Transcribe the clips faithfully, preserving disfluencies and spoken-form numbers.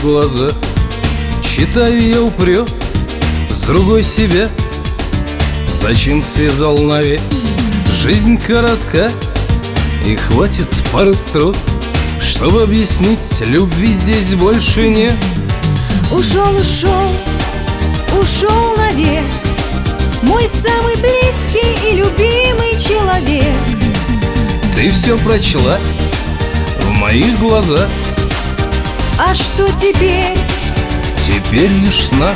глаза. Читаю я упрек с другой себя. Зачем связал навек? Жизнь коротка, и хватит пары строк, чтобы объяснить, любви здесь больше нет. Ушел, ушел, ушел навек мой самый близкий и любимый человек. Ты все прочла в моих глазах. А что теперь? Теперь лишь сна.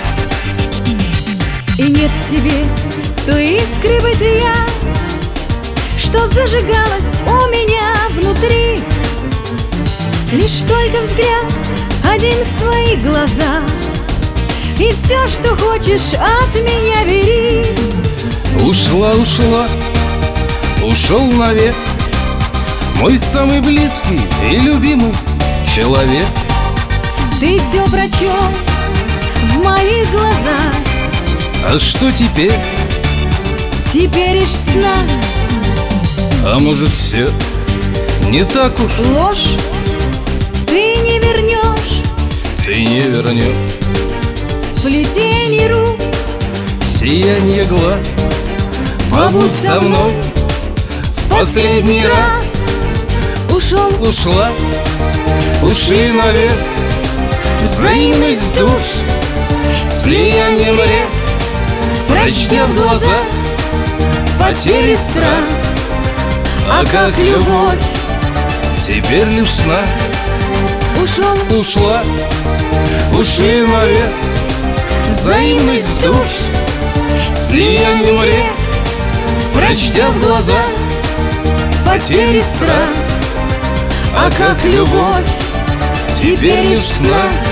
И нет в тебе той искры бытия, что зажигалась у меня внутри. Лишь только взгляд один в твои глаза, и все, что хочешь, от меня бери. Ушла, ушла, ушел навек мой самый близкий и любимый человек. Ты все прочел в моих глазах. А что теперь? Теперь лишь сна. А может, все не так уж? Ложь ты не вернешь, Ты не вернешь сплетений рук, сияние глаз. Побудь со мной в последний раз. Ушел, Ушла, ушли навек взаимность душ, слияние моря, прочтя в глазах потери страх. а как любовь. Теперь лишь сна. Ушел, Ушла, ушли навек взаимность душ, слияние моря, прочтя в глазах потери страх. а как любовь. Теперь лишь сна.